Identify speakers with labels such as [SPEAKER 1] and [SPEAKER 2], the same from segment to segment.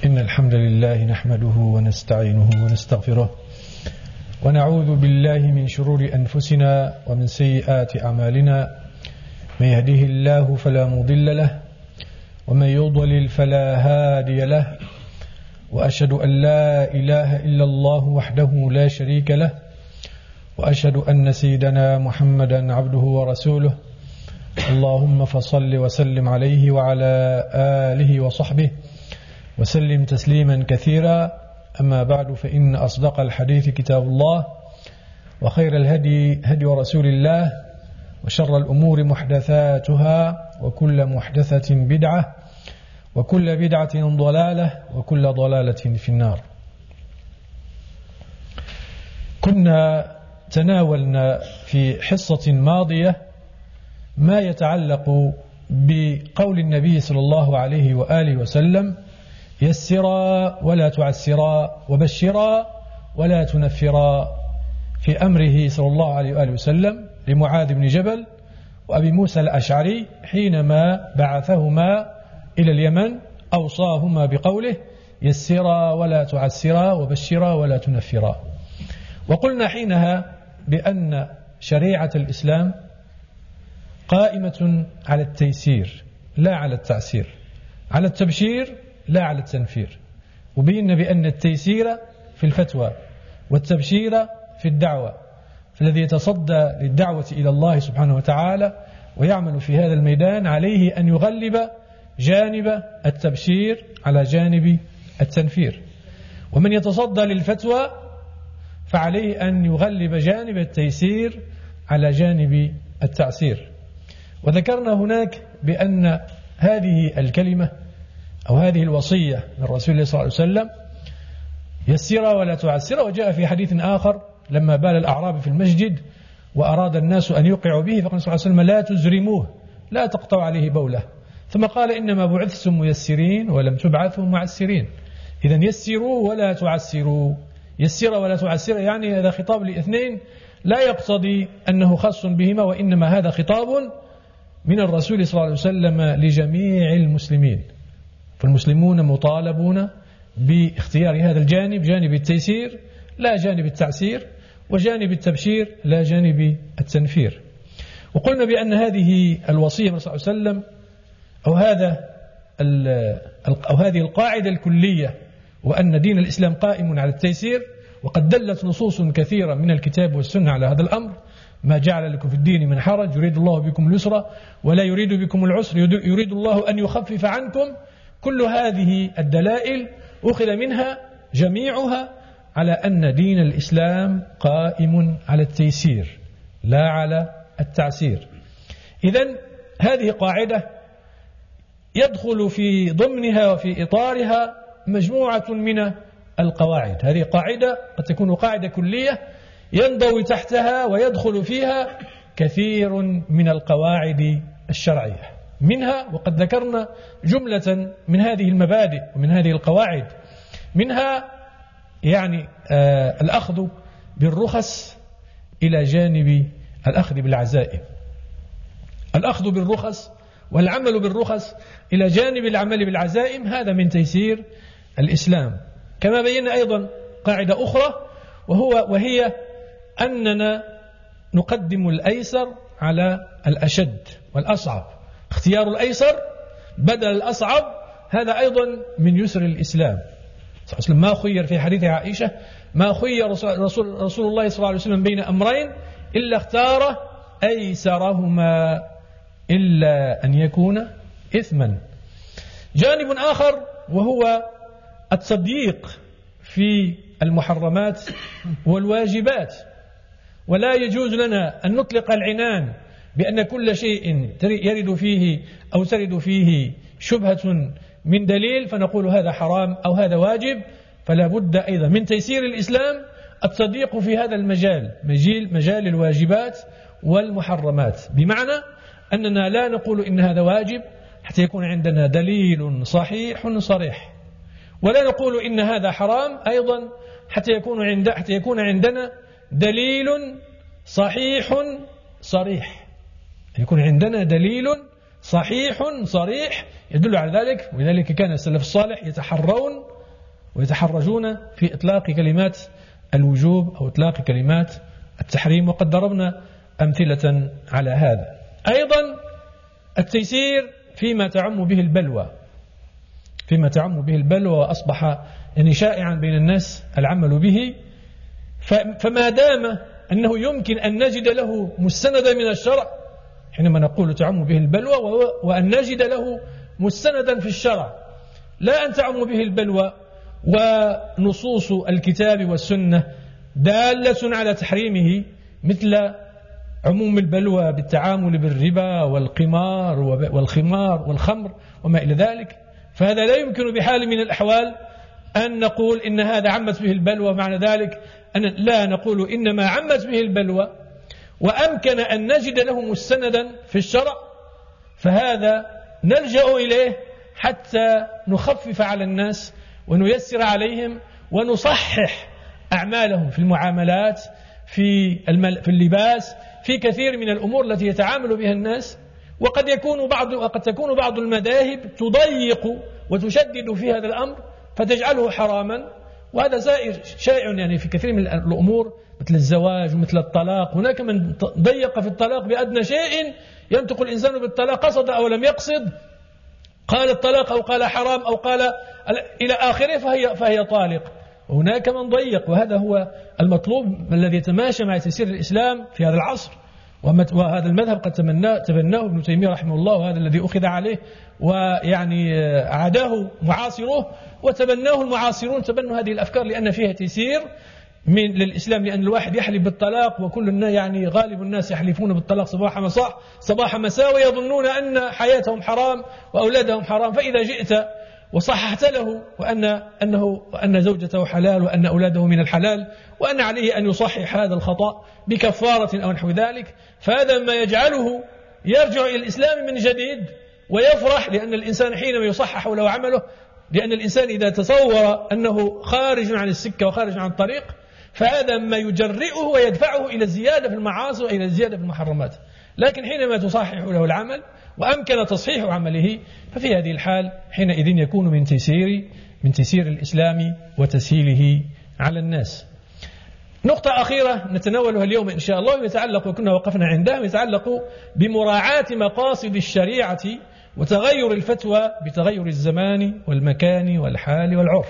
[SPEAKER 1] إن الحمد لله نحمده ونستعينه ونستغفره ونعوذ بالله من شرور أنفسنا ومن سيئات أعمالنا من يهده الله فلا مضل له ومن يضلل فلا هادي له وأشهد أن لا إله إلا الله وحده لا شريك له وأشهد أن سيدنا محمدا عبده ورسوله اللهم فصل وسلم عليه وعلى آله وصحبه وسلم تسليما كثيرا. أما بعد، فإن أصدق الحديث كتاب الله وخير الهدي هدي رسول الله وشر الأمور محدثاتها وكل محدثة بدعة وكل بدعة ضلالة وكل ضلالة في النار. كنا تناولنا في حصة ماضية ما يتعلق بقول النبي صلى الله عليه وآله وسلم: يسرا ولا تعسرا وبشرا ولا تنفرا، في أمره صلى الله عليه وآله وسلم لمعاذ بن جبل وأبي موسى الأشعري حينما بعثهما إلى اليمن، أوصاهما بقوله: يسرا ولا تعسرا وبشرا ولا تنفرا. وقلنا حينها بأن شريعة الإسلام قائمة على التيسير لا على التعسير، على التبشير لا على التنفير. وبينا بأن التيسير في الفتوى والتبشير في الدعوة، فالذي يتصدى للدعوة إلى الله سبحانه وتعالى ويعمل في هذا الميدان عليه أن يغلب جانب التبشير على جانب التنفير، ومن يتصدى للفتوى فعليه أن يغلب جانب التيسير على جانب التعسير. وذكرنا هناك بأن هذه الكلمة أو هذه الوصية من رسول الله صلى الله عليه وسلم يسرا ولا تعسرا، وجاء في حديث آخر لما بال الأعراب في المسجد وأراد الناس أن يوقعوا به فقال صلى الله عليه وسلم: لا تزرموه، لا تقطعوا عليه بوله. ثم قال: إنما بعثتم ميسرين ولم تبعثوا معسرين. إذن يسروا ولا تعسروا، يسر ولا تعسر، يعني هذا خطاب لاثنين لا يقتضي أنه خاص بهما، وإنما هذا خطاب من الرسول صلى الله عليه وسلم لجميع المسلمين. فالمسلمون مطالبون باختيار هذا الجانب، جانب التيسير لا جانب التعسير، وجانب التبشير لا جانب التنفير. وقلنا بأن هذه الوصية صلى الله عليه وسلم أو هذه القاعدة الكلية، وأن دين الإسلام قائم على التيسير، وقد دلت نصوص كثيرة من الكتاب والسنة على هذا الأمر: ما جعل لكم في الدين من حرج، يريد الله بكم اليسر ولا يريد بكم العسر، يريد الله أن يخفف عنكم. كل هذه الدلائل أخذ منها جميعها على أن دين الإسلام قائم على التيسير لا على التعسير. إذن هذه قاعدة يدخل في ضمنها وفي إطارها مجموعة من القواعد. هذه قاعدة قد تكون قاعدة كلية ينضوي تحتها ويدخل فيها كثير من القواعد الشرعية، منها وقد ذكرنا جملة من هذه المبادئ ومن هذه القواعد، منها يعني الأخذ بالرخص إلى جانب الأخذ بالعزائم، الأخذ بالرخص والعمل بالرخص إلى جانب العمل بالعزائم، هذا من تيسير الإسلام. كما بينا أيضا قاعدة أخرى وهي أننا نقدم الأيسر على الأشد والأصعب، اختيار الأيسر بدل الأصعب، هذا أيضا من يسر الإسلام. ما خير في حديث عائشة: ما خير رسول الله صلى الله عليه وسلم بين أمرين إلا اختار أيسرهما إلا أن يكون إثما. جانب آخر وهو التضييق في المحرمات والواجبات، ولا يجوز لنا أن نطلق العنان بأن كل شيء يرد فيه أو ترد فيه شبهة من دليل فنقول هذا حرام أو هذا واجب. فلا بد أيضا من تيسير الإسلام التضييق في هذا المجال، مجال الواجبات والمحرمات، بمعنى أننا لا نقول إن هذا واجب حتى يكون عندنا دليل صحيح صريح، ولا نقول إن هذا حرام أيضا حتى يكون عندنا دليل صحيح صريح، يكون عندنا دليل صحيح صريح يدل على ذلك. ولذلك كان السلف الصالح يتحرون ويتحرجون في إطلاق كلمات الوجوب أو إطلاق كلمات التحريم، وقد ضربنا أمثلة على هذا. أيضا التيسير فيما تعم به البلوى، وأصبح يعني شائعا بين الناس العمل به، فما دام أنه يمكن أن نجد له مستندا من الشرع، حينما نقول تعم به البلوى، وأن نجد له مستندا في الشرع، لا أن تعم به البلوى ونصوص الكتاب والسنة دالة على تحريمه، مثل عموم البلوى بالتعامل بالربا والقمار والخمار والخمر وما إلى ذلك، فهذا لا يمكن بحال من الأحوال أن نقول إن هذا عمت به البلوى. معنى ذلك أن لا نقول إنما عمت به البلوى وأمكن أن نجد له مستندا في الشرع، فهذا نلجأ إليه حتى نخفف على الناس ونيسر عليهم ونصحح أعمالهم في المعاملات، في اللباس، في كثير من الأمور التي يتعامل بها الناس. وقد تكون بعض المذاهب تضيق وتشدد في هذا الأمر فتجعله حراما، وهذا شائع يعني في كثير من الأمور مثل الزواج ومثل الطلاق. هناك من ضيق في الطلاق بأدنى شيء، ينطق الإنسان بالطلاق قصد أو لم يقصد، قال الطلاق أو قال حرام أو قال إلى آخره فهي طالق. وهناك من ضيق، وهذا هو المطلوب الذي يتماشى مع تيسير الإسلام في هذا العصر. وهذا المذهب قد تبناه ابن تيمية رحمه الله، وهذا الذي أخذ عليه ويعني عاداه معاصروه، وتبناه المعاصرون، تبنوا هذه الأفكار لأن فيها تيسير للإسلام، لأن الواحد يحلف بالطلاق، وكل الناس يعني غالب الناس يحلفون بالطلاق صباح مساء، ويظنون أن حياتهم حرام وأولادهم حرام. فإذا جئت وصححت له وأن زوجته حلال وأن أولاده من الحلال وأن عليه أن يصحح هذا الخطأ بكفارة أو نحو ذلك، فهذا ما يجعله يرجع إلى الإسلام من جديد ويفرح، لأن الإنسان حينما يصحح له عمله، لأن الإنسان إذا تصور أنه خارج عن السكة وخارج عن الطريق، فهذا ما يجرئه ويدفعه إلى الزيادة في المعاصي وإلى الزيادة في المحرمات. لكن حينما تصحح له العمل وأمكن تصحيح عمله، ففي هذه الحال حينئذ يكون من تيسير الإسلام وتسهيله على الناس. نقطة أخيرة نتناولها اليوم إن شاء الله، يتعلق وكنا وقفنا عندها، يتعلق بمراعاة مقاصد الشريعة وتغير الفتوى بتغير الزمان والمكان والحال والعرف.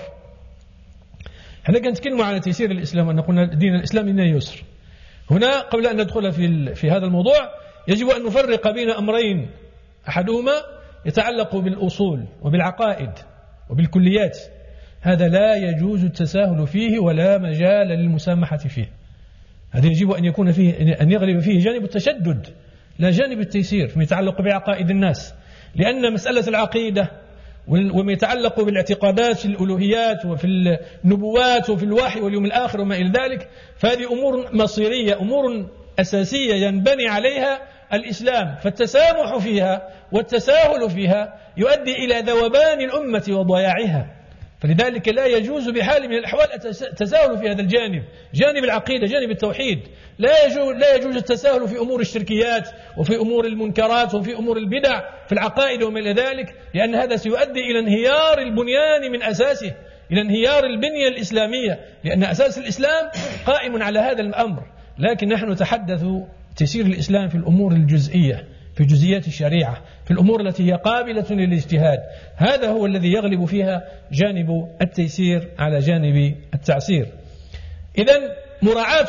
[SPEAKER 1] احنا نتكلم على تيسير الإسلام، أن قلنا دين الإسلام إنه يسر. هنا قبل أن ندخل في هذا الموضوع يجب أن نفرق بين أمرين، أحدهما يتعلق بالأصول وبالعقائد وبالكليات، هذا لا يجوز التساهل فيه ولا مجال للمسامحة فيه. هذا يجب أن يكون فيه، أن يغلب فيه جانب التشدد لا جانب التيسير فيما يتعلق بعقائد الناس، لأن مسألة العقيدة وما يتعلق بالاعتقادات في الألوهيات وفي النبوات وفي الوحي واليوم الآخر وما إلى ذلك، فهذه أمور مصيرية، أمور أساسية ينبني عليها الإسلام، فالتسامح فيها والتساهل فيها يؤدي إلى ذوبان الأمة وضياعها. فلذلك لا يجوز بحال من الأحوال التساهل في هذا الجانب، جانب العقيدة، جانب التوحيد. لا يجوز التساهل في أمور الشركيات وفي أمور المنكرات وفي أمور البدع في العقائد وما إلى ذلك، لأن هذا سيؤدي إلى انهيار البنيان من أساسه، إلى انهيار البنية الإسلامية، لأن أساس الإسلام قائم على هذا الأمر. لكن نحن نتحدث تيسير الإسلام في الأمور الجزئية، في جزئيات الشريعة، في الأمور التي هي قابلة للاجتهاد، هذا هو الذي يغلب فيها جانب التيسير على جانب التعسير. إذن مراعاة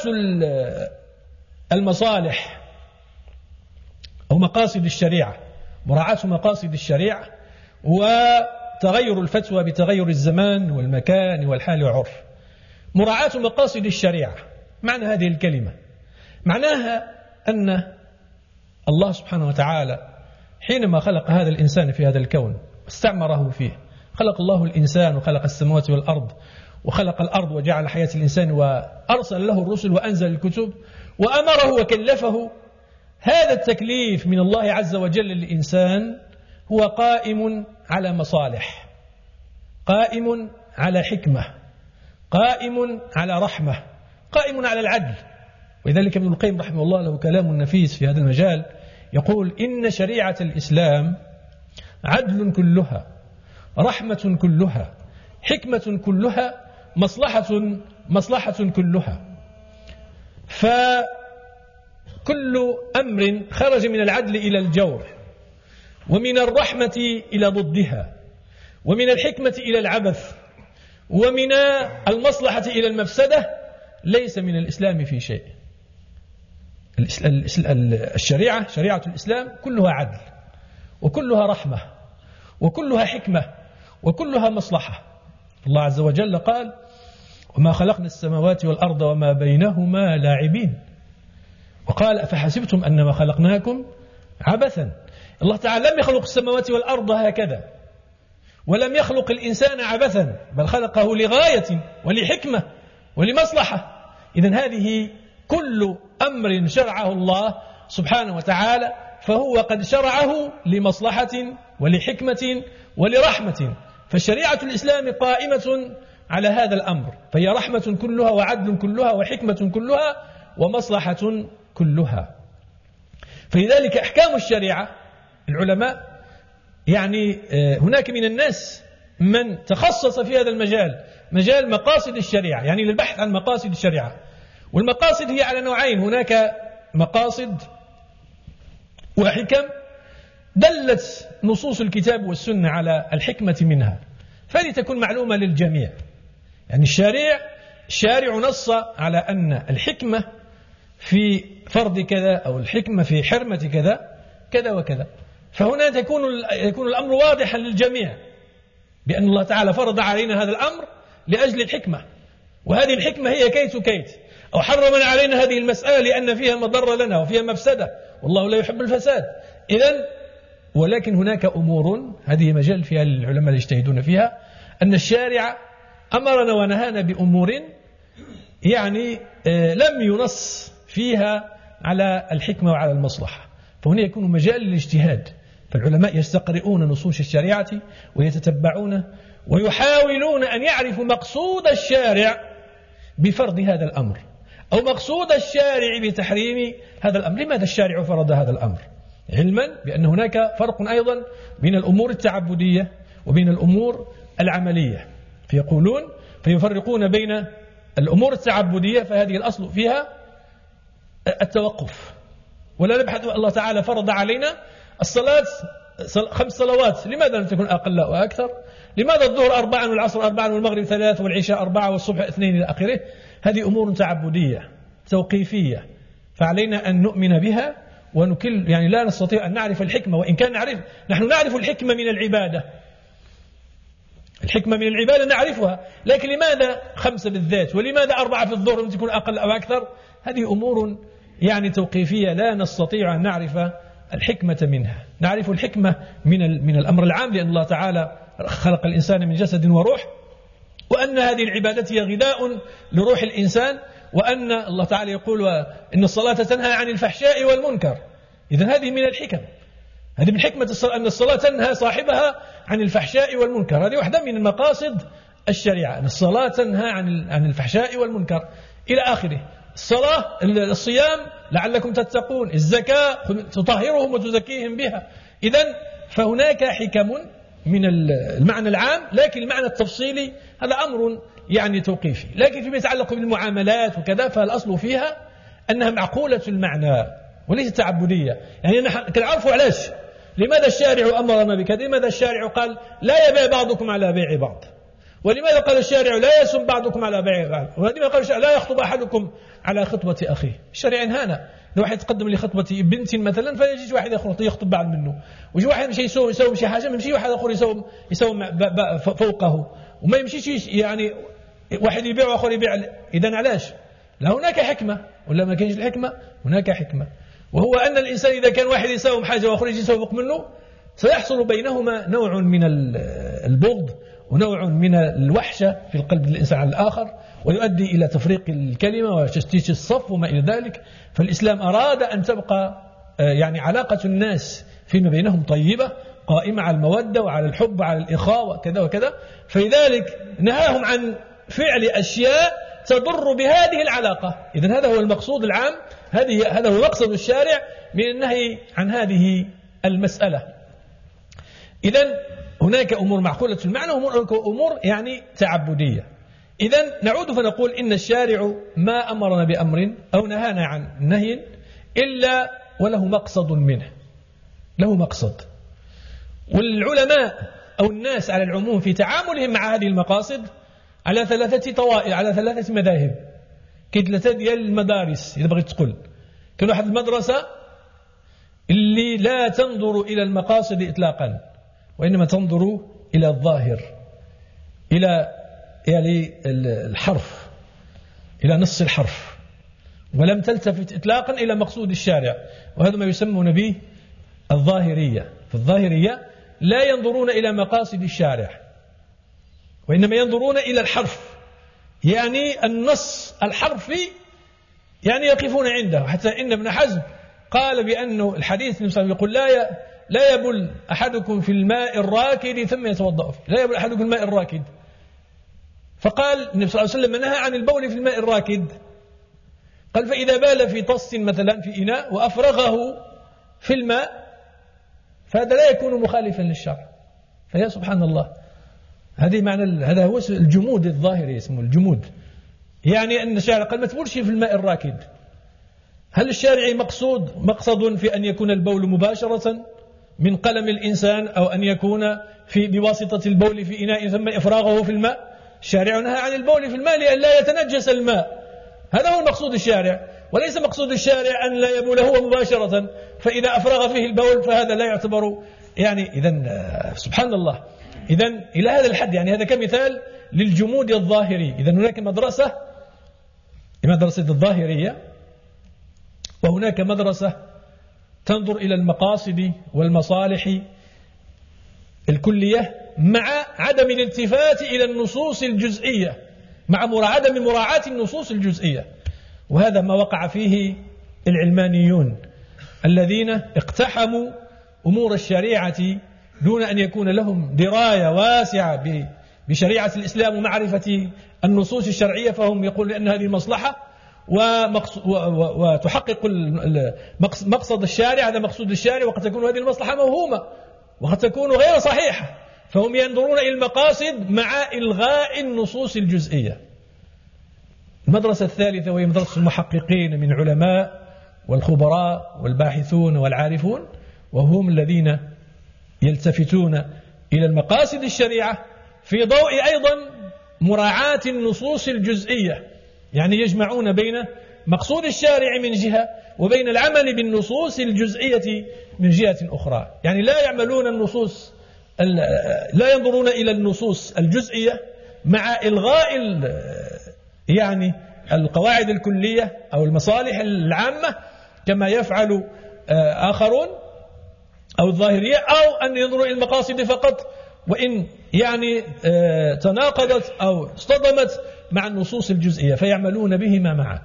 [SPEAKER 1] المصالح أو مقاصد الشريعة، مراعاة مقاصد الشريعة وتغير الفتوى بتغير الزمان والمكان والحال والعرف. مراعاة مقاصد الشريعة، معنى هذه الكلمة معناها أن الله سبحانه وتعالى حينما خلق هذا الإنسان في هذا الكون استعمره فيه، خلق الله الإنسان وخلق السماوات والأرض وخلق الأرض وجعل حياة الإنسان وأرسل له الرسل وأنزل الكتب وأمره وكلفه. هذا التكليف من الله عز وجل للإنسان هو قائم على مصالح، قائم على حكمة، قائم على رحمة، قائم على العدل. ولذلك ابن القيم رحمه الله له كلام نفيس في هذا المجال، يقول: إن شريعة الإسلام عدل كلها، رحمة كلها، حكمة كلها، مصلحة كلها. فكل أمر خرج من العدل إلى الجور، ومن الرحمة إلى ضدها، ومن الحكمة إلى العبث، ومن المصلحة إلى المفسدة، ليس من الإسلام في شيء. الشريعة، شريعة الإسلام كلها عدل، وكلها رحمة، وكلها حكمة، وكلها مصلحة. الله عز وجل قال: وما خلقنا السماوات والأرض وما بينهما لاعبين. وقال: أفحسبتم أنما خلقناكم عبثا. الله تعالى لم يخلق السماوات والأرض هكذا، ولم يخلق الإنسان عبثا، بل خلقه لغاية ولحكمة ولمصلحة. إذن هذه كل أمر شرعه الله سبحانه وتعالى فهو قد شرعه لمصلحة ولحكمة ولرحمة. فشريعة الإسلام قائمة على هذا الأمر، فهي رحمة كلها، وعدل كلها، وحكمة كلها، ومصلحة كلها. فلذلك أحكام الشريعة العلماء يعني هناك من الناس من تخصص في هذا المجال، مجال مقاصد الشريعة، يعني للبحث عن مقاصد الشريعة. والمقاصد هي على نوعين: هناك مقاصد وحكم دلت نصوص الكتاب والسنة على الحكمة منها، فهذه تكون معلومة للجميع. يعني الشارع نص على أن الحكمة في فرض كذا، أو الحكمة في حرمة كذا كذا وكذا، فهنا يكون الأمر واضحا للجميع بأن الله تعالى فرض علينا هذا الأمر لأجل الحكمة، وهذه الحكمة هي كيت كيت، أو حرم علينا هذه المسألة لأن فيها مضرة لنا وفيها مفسدة، والله لا يحب الفساد. إذن ولكن هناك أمور هذه مجال فيها العلماء يجتهدون فيها، أن الشارع أمرنا ونهانا بأمور يعني لم ينص فيها على الحكمة وعلى المصلحة، فهنا يكون مجال للاجتهاد. فالعلماء يستقرؤون نصوص الشريعة ويتتبعون ويحاولون أن يعرفوا مقصود الشارع بفرض هذا الأمر، أو مقصود الشارع بتحريم هذا الأمر. لماذا الشارع فرض هذا الأمر؟ علما بأن هناك فرق أيضا بين الأمور التعبدية وبين الأمور العملية، فيفرقون بين الأمور التعبدية، فهذه الأصل فيها التوقف، ولا نبحث. الله تعالى فرض علينا الصلاة 5 صلوات، لماذا لم تكن أقل وأكثر؟ لماذا الظهر 4 والعصر 4 والمغرب 3 والعشاء 4 والصبح 2 إلى آخره؟ هذه أمور تعبدية توقيفية، فعلينا أن نؤمن بها ونكل. يعني لا نستطيع أن نعرف الحكمة، وإن كان نحن نعرف الحكمة من العبادة، الحكمة من العبادة نعرفها، لكن لماذا 5 بالذات؟ ولماذا 4 في الظهر تكون أقل أو أكثر؟ هذه أمور يعني توقيفية لا نستطيع أن نعرف الحكمة منها. نعرف الحكمة من الأمر العام، لأن الله تعالى خلق الإنسان من جسد وروح، وأن هذه العبادة هي غذاء لروح الإنسان، وأن الله تعالى يقول: إن الصلاة تنهى عن الفحشاء والمنكر. إذن هذه من الحكم، هذه من حكمة أن الصلاة تنهى صاحبها عن الفحشاء والمنكر. هذه واحدة من المقاصد الشريعة، أن الصلاة تنهى عن الفحشاء والمنكر إلى آخره. الصلاة، الصيام لعلكم تتقون، الزكاة تطهرهم وتزكيهم بها. إذن فهناك حكم من المعنى العام، لكن المعنى التفصيلي هذا أمر يعني توقيفي. لكن فيما يتعلق بالمعاملات وكذا، فالأصل فيها أنها معقولة المعنى وليست تعبدية. يعني نحن نعرفوا علاش، لماذا الشارع أمرنا بكذا، لماذا الشارع قال لا يبيع بعضكم على بيع بعض، ولماذا قال الشارع لا يسم بعضكم على بيع بعض، ولماذا قال الشارع لا يخطب أحدكم على خطبة أخيه. الشارع انهانا، لو واحد يتقدم لخطبة بنت مثلا فيجي واحد آخر يخطب بعض منه، ويجي واحد يمشي يسوي شي حاجة، يمشي واحد آخر يسوي فوقه، وما يمشيش يعني واحد يبيع وآخر يبيع. إذن علاش؟ لا هناك حكمة، ولا ما كاينش الحكمة؟ هناك حكمة، وهو أن الإنسان إذا كان واحد يساوم حاجة وآخر يجي يسوق منه، سيحصل بينهما نوع من البغض ونوع من الوحشة في القلب الإنسان على الآخر، ويؤدي إلى تفريق الكلمة وتشتيت الصف وما إلى ذلك. فالإسلام أراد أن تبقى يعني علاقة الناس فيما بينهم طيبة، قائمة على المودة وعلى الحب وعلى الإخاء وكذا وكذا، فلذلك نهاهم عن فعل أشياء تضر بهذه العلاقة. إذن هذا هو المقصود العام، هذا هو مقصد الشارع من النهي عن هذه المسألة. إذن هناك أمور معقولة المعنى وهناك أمور يعني تعبدية. إذن نعود فنقول إن الشارع ما أمرنا بأمر أو نهانا عن نهي إلا وله مقصد منه، له مقصد. والعلماء أو الناس على العموم في تعاملهم مع هذه المقاصد على ثلاثة طوائف، على ثلاثة مذاهب. كاين ثلاثة ديال المدارس إذا بغيت تقول. كاين واحد المدرسة اللي لا تنظر إلى المقاصد إطلاقا، وإنما تنظر إلى الظاهر، إلى يعني الحرف، إلى نص الحرف، ولم تلتفت إطلاقا إلى مقصود الشارع. وهذا ما يسمون به الظاهرية. فالظاهرية لا ينظرون إلى مقاصد الشارع، وإنما ينظرون إلى الحرف، يعني النص الحرفي، يعني يقفون عنده. حتى إن ابن حزم قال بأنه الحديث يقول لا يبل أحدكم في الماء الراكد ثم يتوضأ فيه، لا يبل أحدكم في الماء الراكد. فقال النبي صلى الله عليه وسلم نهى عن البول في الماء الراكد. قال فإذا بال في طس مثلا في إناء وأفرغه في الماء فهذا لا يكون مخالفا للشرع. فيا سبحان الله، هذا هو الجمود الظاهري، اسمه الجمود. يعني أن الشارع قال ما تبولش في الماء الراكد. هل الشارع مقصد في أن يكون البول مباشرة من قلم الإنسان، أو أن يكون بواسطة البول في إناء ثم إفراغه في الماء؟ الشارع نهى عن البول في الماء لأن لا يتنجس الماء. هذا هو مقصود الشارع، وليس مقصود الشارع أن لا يبول هو مباشرة، فإذا أفرغ فيه البول فهذا لا يعتبر. يعني إذن سبحان الله. إذن إلى هذا الحد، يعني هذا كمثال للجمود الظاهري. إذن هناك مدرسة الظاهرية، وهناك مدرسة تنظر إلى المقاصد والمصالح الكلية مع عدم الالتفات إلى النصوص الجزئية، مع عدم مراعاة النصوص الجزئية. وهذا ما وقع فيه العلمانيون الذين اقتحموا أمور الشريعة دون أن يكون لهم دراية واسعة بشريعة الإسلام ومعرفة النصوص الشرعية. فهم يقولون أن هذه مصلحة وتحقق مقصد الشارع، هذا مقصود الشارع، وقد تكون هذه المصلحة موهومة وقد تكون غير صحيحة. فهم ينظرون إلى المقاصد مع إلغاء النصوص الجزئية. المدرسة الثالثة وهي مدرسة المحققين من علماء والخبراء والباحثون والعارفون، وهم الذين يلتفتون إلى المقاصد الشريعة في ضوء أيضا مراعاة النصوص الجزئية. يعني يجمعون بين مقصود الشارع من جهة وبين العمل بالنصوص الجزئية من جهة أخرى. يعني لا يعملون النصوص، لا ينظرون إلى النصوص الجزئية مع إلغاء يعني القواعد الكلية أو المصالح العامة كما يفعل آخرون أو الظاهرية، أو أن ينظروا إلى المقاصد فقط، وإن يعني تناقضت أو اصطدمت مع النصوص الجزئية فيعملون بهما معا،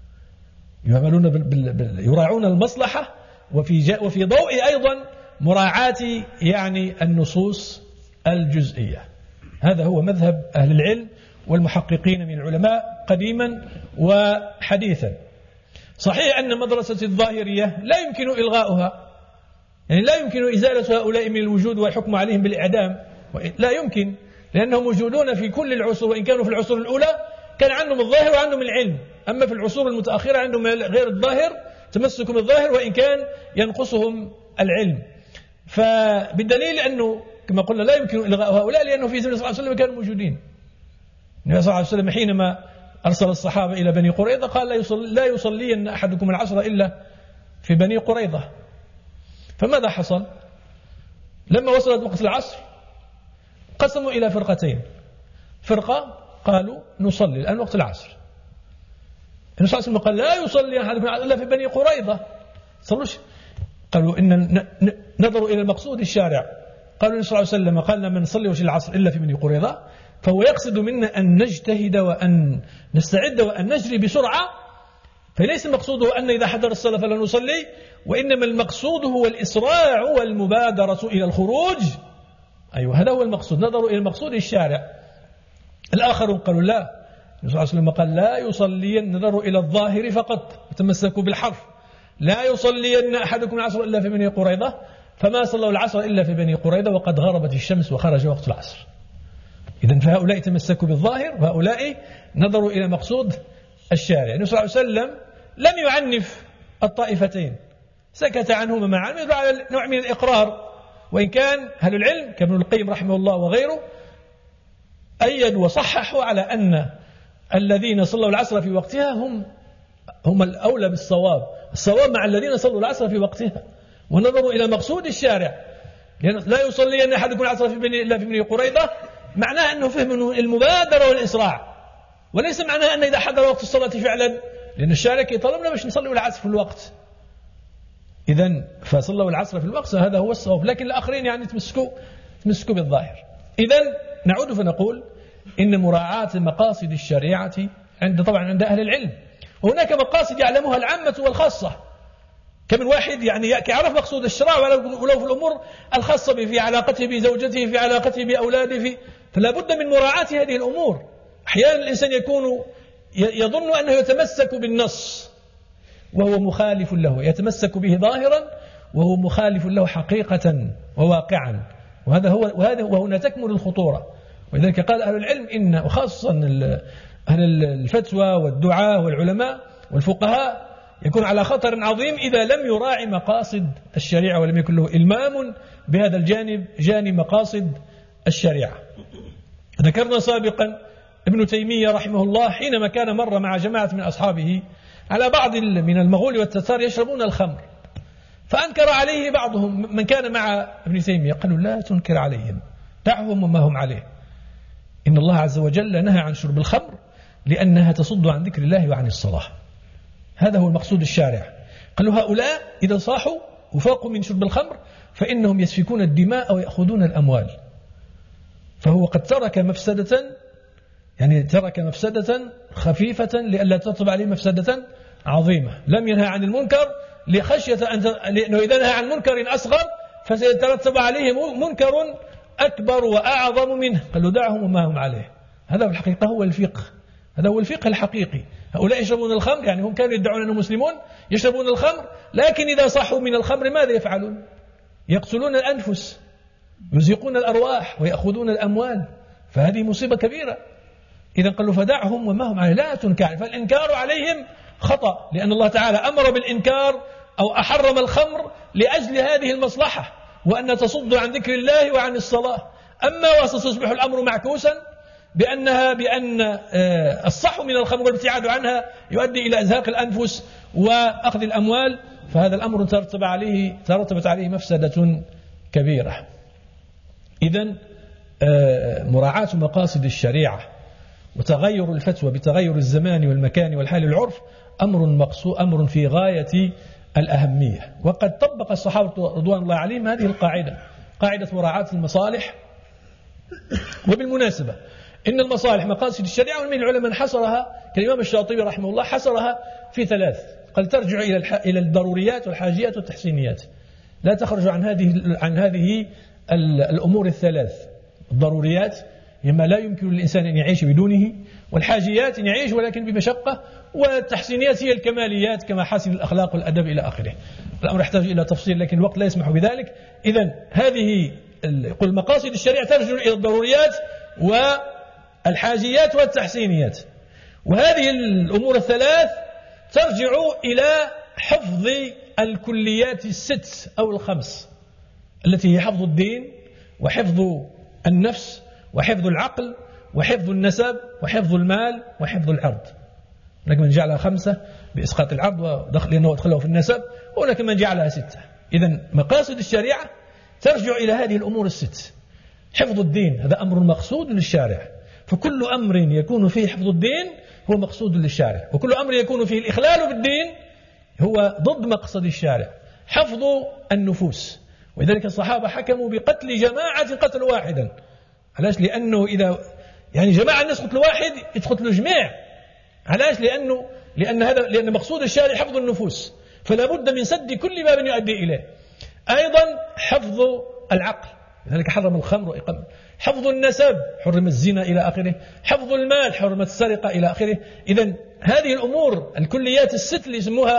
[SPEAKER 1] يراعون المصلحة وفي ضوء أيضا مراعاة يعني النصوص الجزئية. هذا هو مذهب أهل العلم والمحققين من العلماء قديما وحديثا. صحيح أن مدرسة الظاهرية لا يمكن إلغاؤها، يعني لا يمكن إزالة هؤلاء من الوجود والحكم عليهم بالإعدام، لا يمكن، لأنهم موجودون في كل العصور. وإن كانوا في العصور الأولى كان عندهم الظاهر وعندهم العلم، أما في العصور المتأخرة عندهم غير الظاهر، تمسك بالظاهر وإن كان ينقصهم العلم. فبالدليل أنه كما قلنا لا يمكن إلغاء هؤلاء، لأنه في زمن صلى الله عليه وسلم كانوا موجودين. النبي صلى الله عليه وسلم حينما أرسل الصحابة إلى بني قريظة قال لا يصلين أحدكم العصر إلا في بني قريظة. فماذا حصل؟ لما وصلت وقت العصر قسموا إلى فرقتين. فرقة قالوا نصلي الآن وقت العصر. النبي صلى الله عليه وسلم قال لا يصلي أحدكم إلا في بني قريظة، صلوش. قالوا إن نظروا إلى المقصود الشارع. قالوا النبي صلى الله عليه وسلم قال من نصلي وش العصر إلا في بني قريظة، فهو يقصد منا أن نجتهد وأن نستعد وأن نجري بسرعة. فليس مقصوده أن إذا حضر الصلاة فلا نصلي، وإنما المقصود هو الإسراع والمبادرة إلى الخروج. أيوة هذا هو المقصود، نظروا إلى المقصود الشارع. الآخرون قالوا لا، النبي صلى الله عليه وسلم قال لا يصلين، نظروا إلى الظاهر فقط وتمسكوا بالحرف، لا يصلين أحدكم العصر إلا في بني قريظة. فما صلوا العصر إلا في بني قريظة وقد غربت الشمس وخرج وقت العصر. إذن فهؤلاء تمسكوا بالظاهر وهؤلاء نظروا إلى مقصود الشارع. النبي صلى الله عليه وسلم لم يعنف الطائفتين، سكت عنهما معا يدل على نوع من الإقرار، وإن كان أهل العلم كابن القيم رحمه الله وغيره أيدوا وصححوا على أن الذين صلوا العصر في وقتها هم الأولى بالصواب، الصواب مع الذين صلوا العصر في وقتها، ونظروا إلى مقصود الشارع. لأن لا يصلي أن أحدكم العصر إلا في بني قريظة معناه أنه فهم المبادرة والإسراع، وليس معناه أن إذا حضر وقت الصلاة فعلا، لأن الشارع يطلبنا باش نصلي العصر في الوقت. إذن فصلوا العصر في الوقت هذا هو الصواب، لكن الآخرين يعني تمسكوا بالظاهر. إذن نعود فنقول إن مراعاة مقاصد الشريعة عند أهل العلم، وهناك مقاصد يعلمها العامة والخاصة، كمن واحد يعني يعرف مقصود الشرع ولو في الأمور الخاصة به، في علاقته بزوجته، في علاقته بأولاده، فلا بد من مراعاة هذه الأمور. أحيانا الإنسان يكون يظن أنه يتمسك بالنص وهو مخالف له، يتمسك به ظاهرا وهو مخالف له حقيقة وواقعا، وهنا تكمن الخطورة. ولذلك قال أهل العلم إن وخاصة أهل الفتوى والدعاة والعلماء والفقهاء يكون على خطر عظيم إذا لم يراعي مقاصد الشريعة ولم يكن له إلمام بهذا الجانب، جانب مقاصد الشريعة. ذكرنا سابقا ابن تيمية رحمه الله حينما كان مر مع جماعة من أصحابه على بعض من المغول والتتار يشربون الخمر، فأنكر عليه بعضهم من كان مع ابن تيمية، قالوا لا تنكر عليهم، دعهم وما هم عليه، إن الله عز وجل نهى عن شرب الخمر لأنها تصد عن ذكر الله وعن الصلاة، هذا هو المقصود الشارع. قالوا هؤلاء إذا صاحوا وفاقوا من شرب الخمر فإنهم يسفكون الدماء ويأخذون الأموال، فهو قد ترك مفسدة، يعني ترك مفسدة خفيفة لئلا ترتب عليه مفسدة عظيمة. لم ينهى عن المنكر لخشية لأنه إذا نهى عن منكر أصغر فسيترتب عليه منكر أكبر وأعظم منه، قالوا دعهم وما هم عليه. هذا في الحقيقة هو الفقه، هذا هو الفقه الحقيقي. هؤلاء يشربون الخمر، يعني هم كانوا يدعون أنهم مسلمون يشربون الخمر، لكن إذا صحوا من الخمر ماذا يفعلون؟ يقتلون الأنفس، يزيقون الأرواح، ويأخذون الأموال، فهذه مصيبة كبيرة. إذا قالوا فدعهم وما هم عليه، لا تنكر، فالإنكار عليهم خطأ، لأن الله تعالى أمر بالإنكار أو أحرم الخمر لأجل هذه المصلحة، وأن تصد عن ذكر الله وعن الصلاة. أما وستصبح الأمر معكوسا بأن الصح من الخمر والابتعاد عنها يؤدي إلى إزهاق الأنفس وأخذ الأموال، فهذا الأمر ترتبت عليه مفسدة كبيرة. إذن مراعاة مقاصد الشريعة وتغير الفتوى بتغير الزمان والمكان والحال والعرف أمر في غاية الأهمية. وقد طبق الصحابة رضوان الله عليهم هذه القاعدة، قاعدة مراعاة المصالح. وبالمناسبة إن المصالح مقاصد الشريعة، ومن العلماء حصرها كالإمام الشاطبي رحمه الله حصرها في 3، قال ترجع إلى الضروريات والحاجيات والتحسينيات، لا تخرج عن هذه الأمور ال3. الضروريات هي ما لا يمكن للإنسان أن يعيش بدونه، والحاجيات أن يعيش ولكن بمشقة، والتحسينيات هي الكماليات كمحاسن الأخلاق والأدب إلى آخره. الأمر يحتاج إلى تفصيل لكن الوقت لا يسمح بذلك. إذن هذه قل مقاصد الشريعة ترجع إلى الضروريات والحاجيات والتحسينيات، وهذه الأمور ال3 ترجع إلى حفظ الكليات ال6 أو ال5 التي هي حفظ الدين وحفظ النفس وحفظ العقل وحفظ النسب وحفظ المال وحفظ العرض. هناك من جعلها 5 بإسقاط العرض لأنه أدخله في النسب، وهناك من جعلها 6. إذن مقاصد الشريعة ترجع إلى هذه الأمور ال6. حفظ الدين هذا أمر مقصود للشارع، فكل أمر يكون فيه حفظ الدين هو مقصود للشارع، وكل أمر يكون فيه الإخلال بالدين هو ضد مقصد الشارع. حفظ النفوس، ولذلك الصحابة حكموا بقتل جماعة قتل واحدا. علاش؟ لأنه إذا يعني جماعة الناس قتل واحد يتقتلوا جميع. علاش؟ لأن مقصود الشارع حفظ النفوس، فلا بد من سد كل باب يؤدي إليه. أيضا حفظ العقل، لذلك حرم الخمر وإقامة. حفظ النسب، حرم الزنا إلى آخره. حفظ المال، حرمت السرقة إلى آخره. إذن هذه الأمور الكليات ال6 اللي يسموها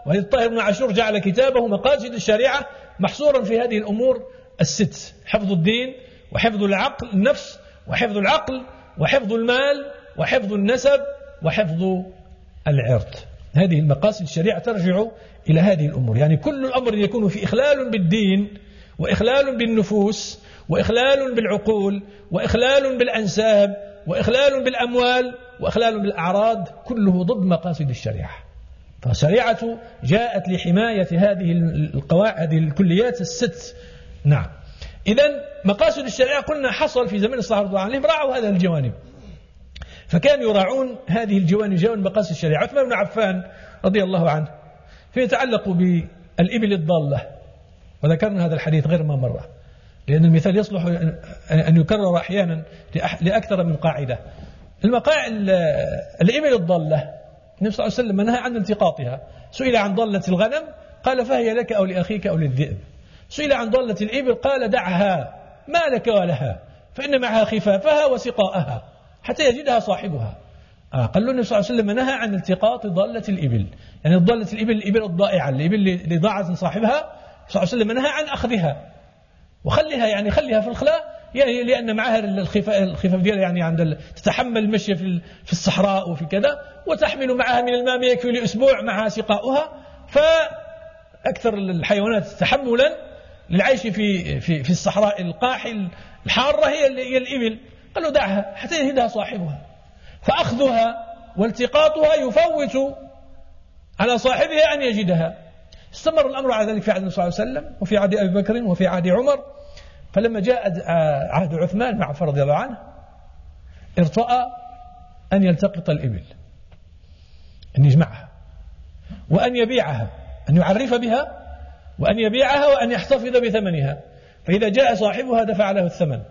[SPEAKER 1] ولذلك الطاهر بن عاشور جعل كتابه مقاصد الشريعة محصورا في هذه الأمور الست: حفظ الدين، وحفظ العقل النفس، وحفظ العقل، وحفظ المال، وحفظ النسب، وحفظ العرض. هذه المقاصد الشريعة ترجع إلى هذه الأمور. يعني كل الأمر يكون في إخلال بالدين، وإخلال بالنفوس، وإخلال بالعقول، وإخلال بالأنساب، وإخلال بالأموال، وإخلال بالأعراض، كله ضد مقاصد الشريعة. فالشريعة جاءت لحماية هذه القواعد، الكليات الست. نعم. إذن مقاصد الشريعة قلنا حصل في زمن الصحابة رضي الله عنهم، راعوا هذه الجوانب، فكانوا يراعون هذه الجوانب، جوانب مقاصد الشريعة. عثمان بن عفان رضي الله عنه فيما يتعلق بالإبل الضالة، وذكرنا هذا الحديث غير ما مرة، لأن المثال يصلح أن يكرر أحيانا لأكثر من قاعدة. الإبل الضالة النبي صلى الله عليه وسلم نهى عن التقاطها. سئل عن ضالة الغنم قال: فهي لك أو لأخيك أو للذئب. سئل عن ضالة الإبل قال: دعها، ما لك ولها، فإن معها خفافها وسقاءها حتى يجدها صاحبها. قال له النبي صلى الله عليه وسلم نهى عن التقاط ضالة الإبل، يعني ضالة الإبل الإبل الضائعة، الإبل اللي ضاعت من صاحبها. صلى الله عليه وسلم نهى عن أخذها وخليها، يعني خليها في الخلاء، يعني لأن معها الخفاف ديالها، يعني عند تتحمل المشي في الصحراء وفي كذا، وتحمل معها من الماء ما يكفي لأسبوع، معها سقاؤها. فأكثر الحيوانات تحملا للعيش في الصحراء القاحل الحارة هي الإبل. قال له: دعها حتى يجدها صاحبها. فأخذها والتقاطها يفوت على صاحبها أن يجدها. استمر الأمر على ذلك في عهد النبي صلى الله عليه وسلم، وفي عهد أبي بكر، وفي عهد عمر. فلما جاء عهد عثمان بن عفان رضي الله عنه ارتأى أن يلتقط الإبل، أن يجمعها، وأن يبيعها، أن يعرف بها، وأن يبيعها، وأن يحتفظ بثمنها. فإذا جاء صاحبها دفع له الثمن.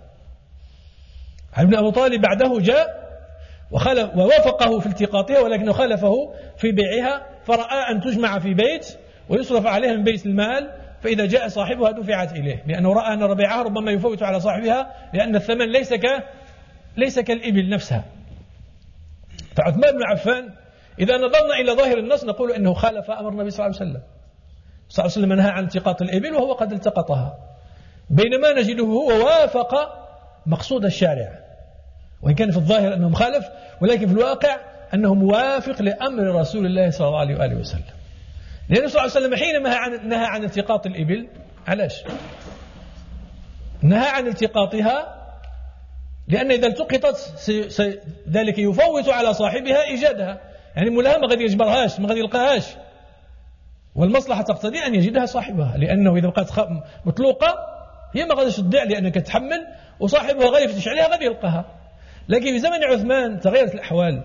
[SPEAKER 1] علي بن أبي طالب بعده جاء ووافقه في التقاطها، ولكنه خالفه في بيعها، فرأى أن تجمع في بيت ويصرف عليها من بيت المال، فإذا جاء صاحبها دفعت إليه، لأنه رأى أن ربيعها ربما يفوت على صاحبها، لأن الثمن ليس كالإبل نفسها. فعثمان بن عفان إذا نظرنا إلى ظاهر النص نقول إنه خالف أمر النبي صلى الله عليه وسلم. صلى الله عليه وسلم نهى عن التقاط الإبل وهو قد التقطها، بينما نجده هو وافق مقصود الشارع، وإن كان في الظاهر أنه مخالف، ولكن في الواقع أنه موافق لأمر رسول الله صلى الله عليه وآله وسلم. لأنه صلى الله عليه وسلم حينما نهى عن التقاط الإبل، علاش؟ نهى عن التقاطها لأن إذا التقطت ذلك يفوت على صاحبها إيجادها، يعني ملاها ما غادي يجبرهاش، ما غادي يلقاهاش، والمصلحة تقتضي أن يجدها صاحبها، لأنه إذا بقت مطلوقة هي ما غاديش تضيع لأنك تحمل، وصاحبها غادي يفتش عليها غادي يلقاها. لكن في زمن عثمان تغيرت الأحوال،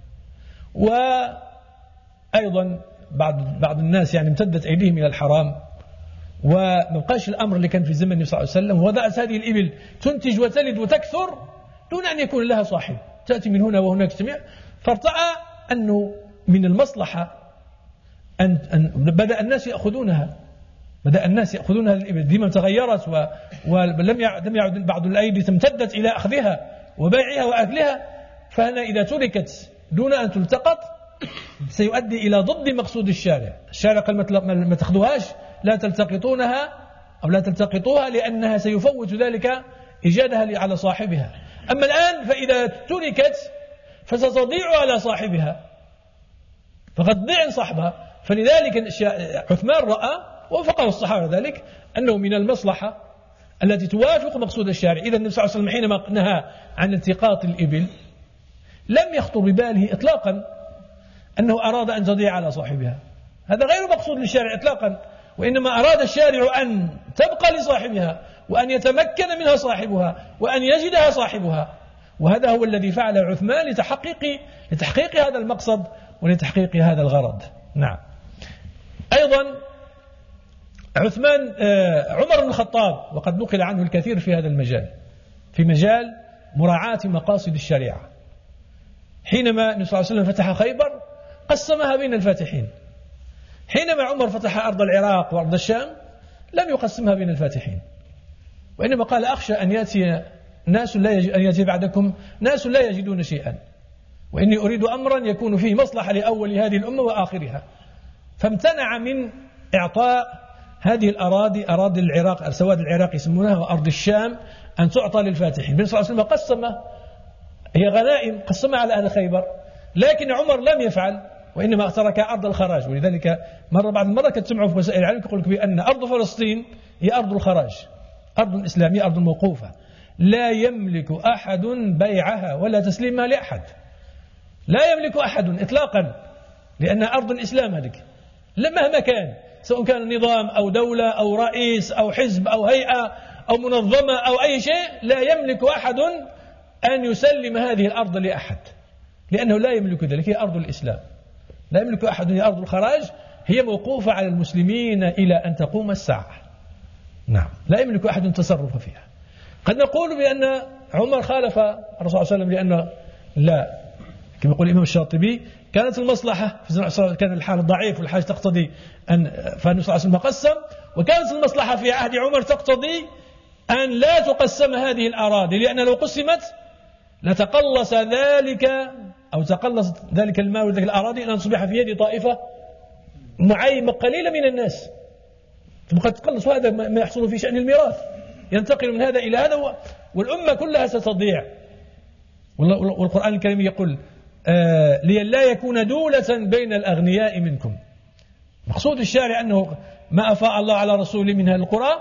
[SPEAKER 1] وأيضا بعض الناس يعني امتدت أيديهم إلى الحرام، وما بقاش الأمر اللي كان في زمن النبي صلى الله عليه وسلم، وبدأت هذه الإبل تنتج وتلد وتكثر دون أن يكون لها صاحب، تأتي من هنا وهناك تجتمع. فارتأى أنه من المصلحة أن بدأ الناس يأخذونها، الإبل ديما تغيرت، ولم يعد بعض الأيدي تمتدت إلى أخذها وبيعها وأكلها. فهنا إذا تركت دون أن تلتقط سيؤدي إلى ضد مقصود الشارع. الشارع قال ما تأخذوهاش، لا تلتقطونها أو لا تلتقطوها، لأنها سيفوت ذلك إيجادها على صاحبها. أما الآن فإذا تركت فستضيع على صاحبها، فقد ضيع صاحبها. فلذلك عثمان رأى ووافقه الصحابة ذلك أنه من المصلحة التي توافق مقصود الشارع. إذا النبي صلى الله عليه وسلم حينما نهى عن التقاط الإبل لم يخطر بباله إطلاقا أنه أراد أن تضيع على صاحبها، هذا غير مقصود للشارع إطلاقا، وإنما أراد الشارع أن تبقى لصاحبها، وأن يتمكن منها صاحبها، وأن يجدها صاحبها. وهذا هو الذي فعل عثمان لتحقيق هذا المقصد ولتحقيق هذا الغرض. نعم. أيضا عمر بن الخطاب، وقد نقل عنه الكثير في هذا المجال، في مجال مراعاة مقاصد الشريعة. حينما النبي صلى الله عليه وسلم فتح خيبر قسمها بين الفاتحين. حينما عمر فتح أرض العراق وأرض الشام لم يقسمها بين الفاتحين، وإنما قال: أخشى أن يأتي بعدكم ناس لا يجدون شيئا، وإني أريد أمرا يكون فيه مصلحة لأول هذه الأمة وآخرها. فامتنع من إعطاء هذه الأراضي، أراضي العراق، سواد العراق يسمونها وأرض الشام، أن تعطى للفاتحين. النبي صلى الله عليه وسلم قسمها، هي غنائم قسمها على أهل خيبر، لكن عمر لم يفعل وإنما ترك أرض الخراج. ولذلك مرة بعد مرة كنت تسمعوا في وسائل الإعلام يقول لك بأن أرض فلسطين هي أرض الخراج، أرض إسلامية، أرض موقوفة، لا يملك أحد بيعها ولا تسليمها لأحد، لا يملك أحد إطلاقا، لأنها أرض الإسلام هذه مهما كان، سواء كان نظام أو دولة أو رئيس أو حزب أو هيئة أو منظمة أو أي شيء، لا يملك أحد أن يسلم هذه الأرض لأحد، لأنه لا يملك ذلك، هي أرض الإسلام، لا يملك أحد، هي أرض الخراج، هي موقوفة على المسلمين إلى أن تقوم الساعة. نعم، لا يملك أحد التصرف فيها. قد نقول بأن عمر خالف الرسول صلى الله عليه وسلم، لأنه لا، كما يقول الإمام الشاطبي كانت المصلحة كان الحال ضعيف والحاجة تقتضي أن، فالنبي صلى الله عليه وسلم قسم، وكانت المصلحة في عهد عمر تقتضي أن لا تقسم هذه الأراضي، لأن لو قسمت لتقلص ذلك أو تقلص ذلك المال وذلك الأراضي أن تصبح في يد طائفة معينة قليلة من الناس، تبقى تقلص، وهذا ما يحصل في شأن الميراث، ينتقل من هذا إلى هذا والأمة كلها ستضيع. والقرآن الكريم يقول لئلا يكون دولة بين الأغنياء منكم. مقصود الشارع أنه ما أفاء الله على رسوله من هذه القرى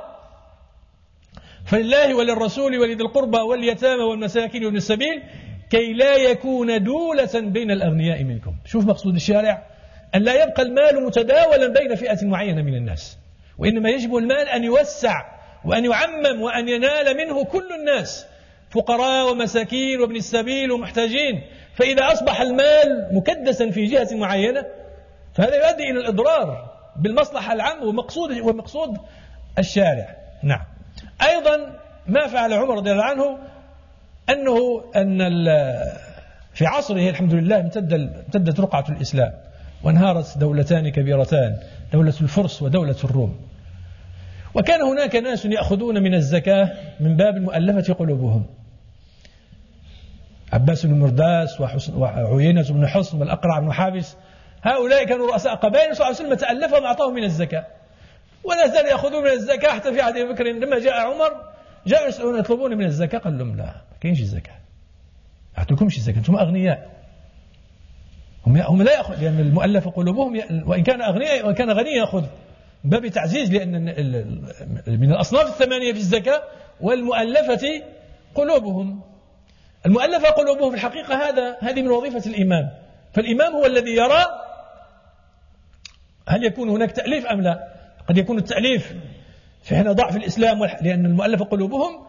[SPEAKER 1] فلله وللرسول ولذي القربى واليتامى والمساكين وابن السبيل كي لا يكون دولة بين الأغنياء منكم. شوف مقصود الشارع أن لا يبقى المال متداولا بين فئة معينة من الناس، وإنما يجب المال أن يوسع وأن يعمم وأن ينال منه كل الناس، فقراء ومساكين وابن السبيل ومحتاجين. فإذا أصبح المال مكدسا في جهة معينة فهذا يؤدي إلى الإضرار بالمصلحة العامة ومقصود الشارع. نعم. أيضا ما فعل عمر رضي الله عنه أن في عصره الحمد لله امتدت رقعة الإسلام وانهارت دولتان كبيرتان، دولة الفرس ودولة الروم، وكان هناك ناس يأخذون من الزكاة من باب المؤلفة قلوبهم، عباس بن مرداس وعيينة بن حصن والأقرع بن حابس، هؤلاء كانوا رؤساء قبائل، صلى الله عليه وسلم تألفهم وأعطاهم من الزكاة، ولا زال يأخذون من الزكاة حتى في عهد أبي بكر لما جاء عمر جاءوا يسألون يطلبون من الزكاة، قال لهم لا، ما كاينش الزكاة، أعطيكمش الزكاة، أنتم أغنياء. هم لا يأخذ، لأن المؤلف قلوبهم وإن كان أغنياء وإن كان غني يأخذ باب تعزيز، لأن من الأصناف الثمانية في الزكاة والمؤلفة قلوبهم. المؤلفة قلوبهم في الحقيقة هذه من وظيفة الإمام، فالإمام هو الذي يرى هل يكون هناك تأليف أم لا. قد يكون التأليف في حين ضعف الإسلام، لأن المؤلفة قلوبهم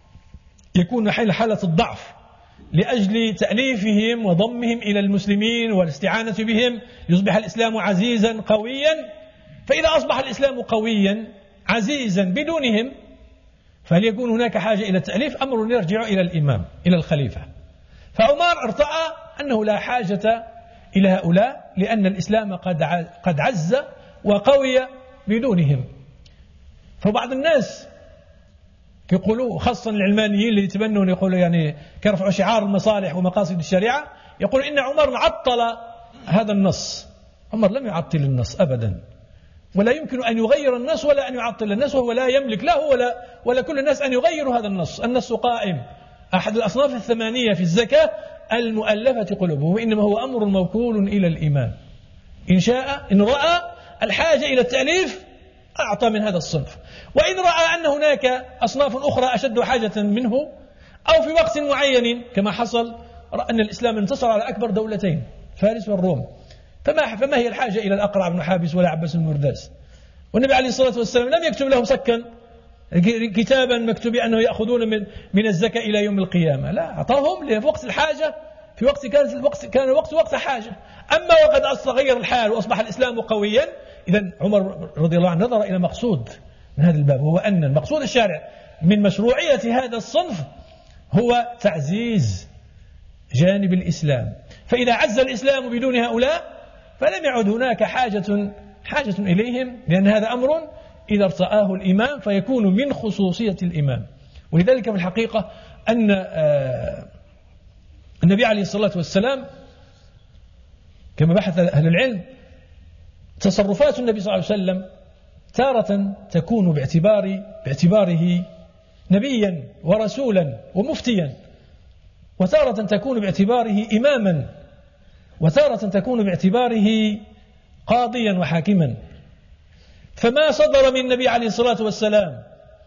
[SPEAKER 1] يكون حالة الضعف لأجل تأليفهم وضمهم إلى المسلمين والاستعانة بهم يصبح الإسلام عزيزا قويا. فإذا أصبح الإسلام قويا عزيزا بدونهم فهل يكون هناك حاجة إلى التأليف؟ أمر يرجع إلى الإمام إلى الخليفة. فعمر ارتأى أنه لا حاجة إلى هؤلاء، لأن الإسلام قد عز وقوي بدونهم. فبعض الناس يقولوا خاصة العلمانيين اللي يتبنون يقولوا يعني كرفعوا شعار المصالح ومقاصد الشريعة، يقول إن عمر عطل هذا النص. عمر لم يعطل النص أبدا، ولا يمكن أن يغير النص ولا أن يعطل النص، وهو لا يملك لا هو ولا كل الناس أن يغيروا هذا النص. النص قائم. أحد الأصناف الثمانية في الزكاة المؤلفة قلوبهم، وإنما هو أمر موكول إلى الإمام، إن شاء إن رأى الحاجة إلى التأليف أعطى من هذا الصنف، وإن رأى أن هناك أصناف أخرى أشد حاجة منه أو في وقت معين كما حصل أن الإسلام انتصر على أكبر دولتين فارس والروم، فما هي الحاجة إلى الأقرع بن حابس ولا عباس بن مرداس؟ والنبي عليه الصلاة والسلام لم يكتب لهم سكا كتابا مكتوب أنه يأخذون من الزكاة إلى يوم القيامة، لا، أعطاهم في وقت الحاجة، في وقت كان الوقت وقت حاجة. أما وقد تغير الحال وأصبح الإسلام قويا، إذن عمر رضي الله عنه نظر إلى مقصود من هذا الباب، وهو أن المقصود الشارع من مشروعية هذا الصنف هو تعزيز جانب الإسلام. فإذا عز الإسلام بدون هؤلاء فلم يعد هناك حاجة إليهم، لأن هذا أمر إذا ارتآه الإمام فيكون من خصوصية الإمام. ولذلك في الحقيقة أن النبي عليه الصلاة والسلام كما بحث أهل العلم تصرفات النبي صلى الله عليه وسلم تارة تكون باعتباره نبيا ورسولا ومفتيا، وتارة تكون باعتباره إماما، وتارة تكون باعتباره قاضيا وحاكما. فما صدر من النبي عليه الصلاة والسلام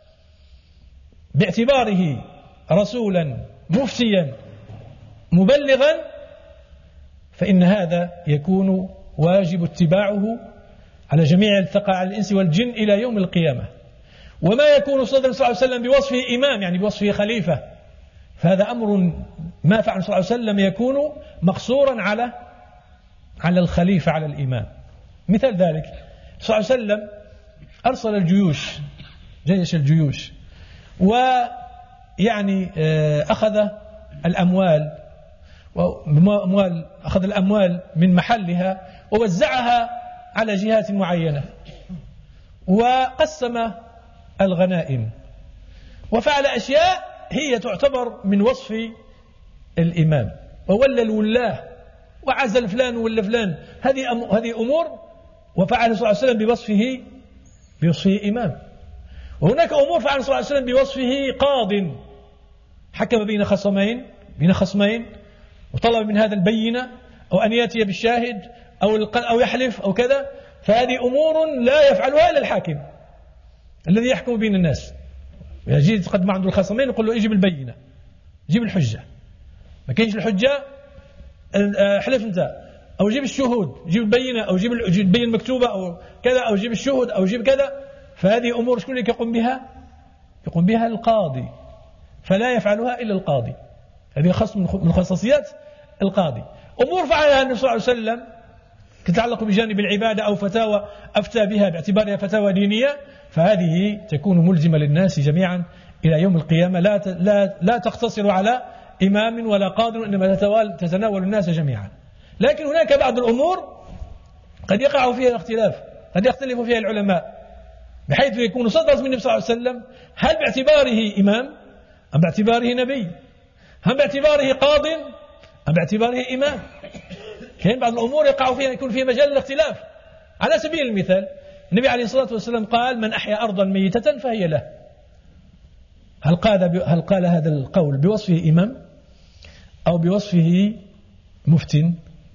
[SPEAKER 1] باعتباره رسولا مفتيا مبلغا فإن هذا يكون واجب اتباعه على جميع الثقة على الإنس والجن إلى يوم القيامة. وما يكون صدر صلى الله عليه وسلم بوصفه إمام يعني بوصفه خليفة، فهذا أمر ما فعل صلى الله عليه وسلم يكون مقصورا على الخليفة على الإمام. مثال ذلك صلى الله عليه وسلم أرسل الجيوش، جيش الجيوش، ويعني أخذ الأموال من محلها ووزعها على جهات معينة، وقسم الغنائم، وفعل أشياء هي تعتبر من وصف الإمام، وولى الولاه وعزل فلان ولا فلان، هذه أمور وفعل صلى الله عليه وسلم بوصفه إمام. وهناك أمور فعل صلى الله عليه وسلم بوصفه قاض، حكم بين خصمين وطلب من هذا البينة أو أن يأتي بالشاهد أو يحلف أو كذا، فهذه أمور لا يفعلها إلا الحاكم الذي يحكم بين الناس. يجي تقدم عنده الخصمين يقول له يجيب البينة، جيب الحجة، ما كاينش الحجة حلف أنت، أو جيب الشهود، جيب البينة، أو جيب البينة مكتوبة أو كذا، أو جيب الشهود أو جيب كذا. فهذه أمور شكون اللي يقوم بها القاضي، فلا يفعلها إلا القاضي. هذه خاص من خصوصيات القاضي. أمور فعلها النبي صلى الله عليه وسلم تتعلق بجانب العبادة أو فتاوى أفتى بها باعتبارها فتاوى دينية، فهذه تكون ملزمة للناس جميعا إلى يوم القيامة، لا تقتصر على إمام ولا قاضي، وإنما تتناول الناس جميعا. لكن هناك بعض الأمور قد يقع فيها اختلاف، قد يختلف فيها العلماء، بحيث يكون صدرت من النبي صلى الله عليه وسلم هل باعتباره إمام أم باعتباره نبي، هم باعتباره قاض أم باعتباره إمام. كاين بعض الأمور يكون فيها مجال الاختلاف. على سبيل المثال النبي عليه الصلاة والسلام قال من أحيا أرضا ميتة فهي له. هل قال هذا القول بوصفه إمام أو بوصفه مفتن؟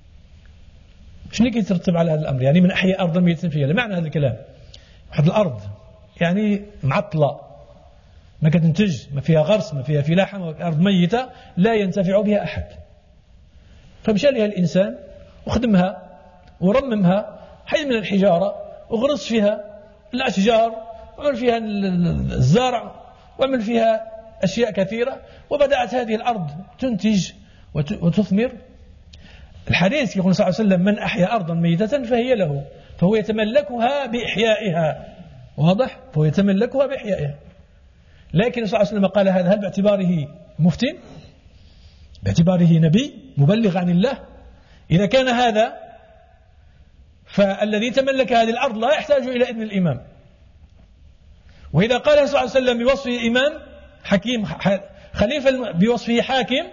[SPEAKER 1] شنو يترتب على هذا الأمر؟ يعني من أحيا أرضا ميتة فهي له، معنى هذا الكلام واحد الأرض يعني معطلة، ما كتنتج، ما فيها غرس، ما فيها فلاحة، أرض ميتة لا ينتفع بها أحد، فمشى لها الإنسان وخدمها ورممها حي من الحجارة وغرس فيها الأشجار وعمل فيها الزرع وعمل فيها أشياء كثيرة، وبدأت هذه الأرض تنتج وتثمر. الحديث يقول صلى الله عليه وسلم من أحيا أرضا ميتة فهي له، فهو يتملكها بإحيائها، واضح؟ فهو يتملكها بإحيائها. لكن صلى الله عليه وسلم قال هذا هل باعتباره مفتن، باعتباره نبي مبلغ عن الله؟ إذا كان هذا فالذي تملك هذه الأرض لا يحتاج إلى إذن الإمام. وإذا قال صلى الله عليه وسلم بوصفه إمام حكيم خليفة بوصفه حاكم،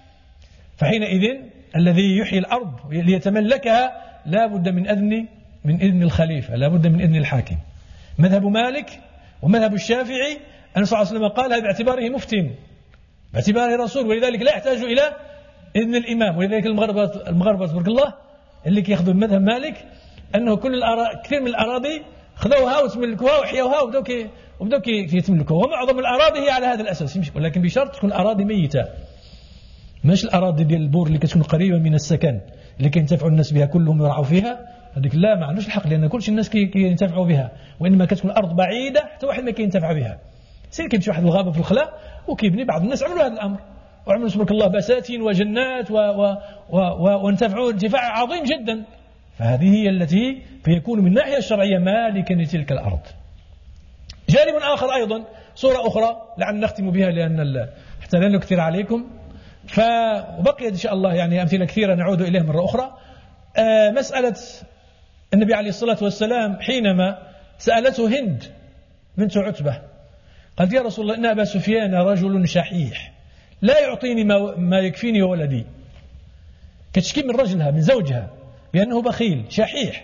[SPEAKER 1] فحينئذ الذي يحيي الأرض ليتملكها لا بد من إذن الخليفة، لا بد من إذن الحاكم. مذهب مالك ومذهب الشافعي أن صلى الله عليه وسلم قال هذا باعتباره مفتن، باعتباره رسول، ولذلك لا يحتاج إلى إذن الإمام. ولذلك المغاربة تبارك الله اللي كياخذوا المذهب مالك أنه كثير من الأراضي خذوها وتملكوها وحيوها وبدأوا يتملكوها، ومعظم الأراضي هي على هذا الأساس، ولكن بشرط تكون أراضي ميتة، مش الأراضي ديال البور اللي كتكون قريبة من السكن اللي كينتفعوا الناس بها كلهم يرعوا فيها، هذيك لا ما عندوش الحق، لأن كلش الناس كينتفعوا بها، وإنما كتكون الأرض بعيدة حتى واحد ما كينتفع بها. سير كيمشي واحد الغابة في الخلاء وكيبني، بعض الناس عملوا هذا الأمر وعملوا تبارك الله بساتين وجنات وانتفعوا انتفاع عظيم جدا، فهذه هي التي فيكون من الناحية الشرعية مالكا لتلك الأرض. جانب آخر أيضا، صورة أخرى لعل نختم بها لأن حتى لا نكثر عليكم، وبقيت إن شاء الله يعني أمثلة كثيرة نعود إليها مرة أخرى. مسألة النبي عليه الصلاة والسلام حينما سألته هند بنت عتبة قالت يا رسول الله إن أبا سفيان رجل شحيح لا يعطيني ما يكفيني وولدي، كتشكي من رجلها من زوجها بأنه بخيل شحيح،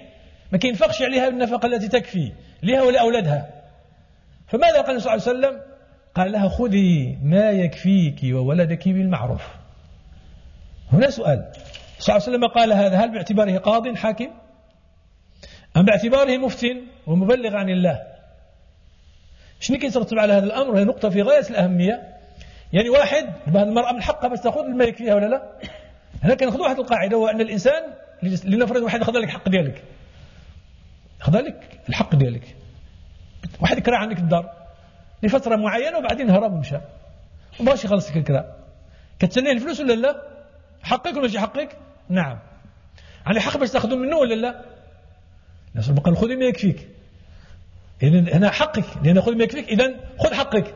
[SPEAKER 1] ما كينفقش عليها النفقة التي تكفي لها ولأولادها. فماذا قال صلى الله عليه وسلم؟ قال لها خذي ما يكفيك وولدك بالمعروف. هنا سؤال، صلى الله عليه وسلم قال هذا هل باعتباره قاض حاكم أم باعتباره مفتن ومبلغ عن الله؟ شنو كيترتب على هذا الأمر؟ هي نقطة في غاية الأهمية. يعني واحد المرأة من حقها باش تأخذ ما يكفيها ولا لا؟ هنا كناخذ واحد القاعدة، هو أن الإنسان لنفرض واحد أخذ لك الحق ديالك، أخذ لك الحق ديالك، واحد كرا عنك الدار لفترة معينة وبعدين هرب ومشى وباش يخلص لك الكراء، كتسنيه الفلوس ولا لا؟ حقك ولا ماشي حقك؟ نعم. يعني حق باش تاخذه منه ولا لا؟ لا سبق خذ ما يكفيك. إذن هنا حقك، لأن خذ ما يكفيك، إذن خذ حقك.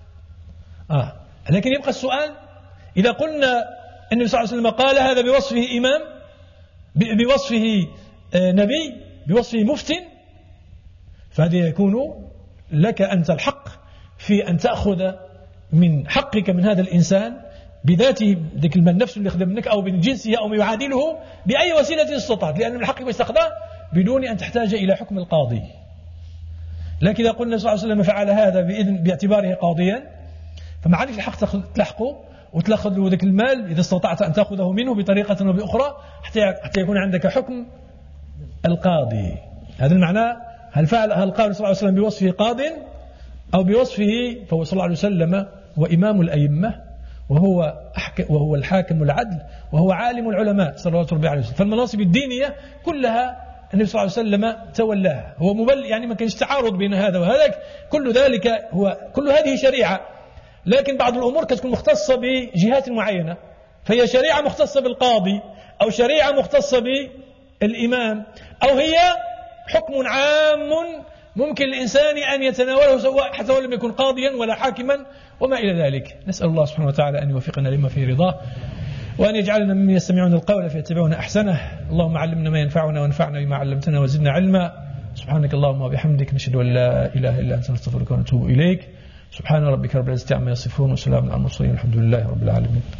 [SPEAKER 1] لكن يبقى السؤال، إذا قلنا النبي صلى الله عليه وسلم قال هذا بوصفه إمام، بوصفه نبي، بوصفه مفتن، فهذا يكون لك أنت الحق في أن تأخذ من حقك من هذا الإنسان بذاته، ذلك النفس اللي خدم منك أو من جنسه أو ما يعادله بأي وسيلة استطعت، لأن من حقك باش تاخذه بدون أن تحتاج إلى حكم القاضي. لكن إذا قلنا صلى الله عليه وسلم فعل هذا باعتباره قاضيا، فما عادش الحق تلحقه وتأخذ له ذاك المال إذا استطعت أن تأخذه منه بطريقة أو بأخرى حتى يكون عندك حكم القاضي. هذا المعنى. هل قال صلى الله عليه وسلم بوصفه قاض أو بوصفه فهو صلى الله عليه وسلم وإمام الأئمة وهو الحاكم العدل وهو عالم العلماء صلى الله عليه وسلم. فالمناصب الدينية كلها النبي صلى الله عليه وسلم تولاها. هو يعني ما كانش تعارض بين هذا وهذاك، كل ذلك كل هذه شريعة، لكن بعض الأمور كتكون مختصة بجهات معينة، فهي شريعة مختصة بالقاضي أو شريعة مختصة بالإمام، أو هي حكم عام ممكن الإنسان أن يتناوله حتى ولم يكن قاضيا ولا حاكما وما إلى ذلك. نسأل الله سبحانه وتعالى أن يوفقنا لما فيه رضاه، وأن يجعلنا ممن يستمعون القول فيتبعون أحسنه. اللهم علمنا ما ينفعنا وانفعنا بما علمتنا وزدنا علما. سبحانك اللهم وبحمدك، نشهد أن لا إله إلا أنت، نستغفرك ونتوب إليك. سبحان ربك رب العزة عما يصفون وسلام على المرسلين، الحمد لله رب العالمين.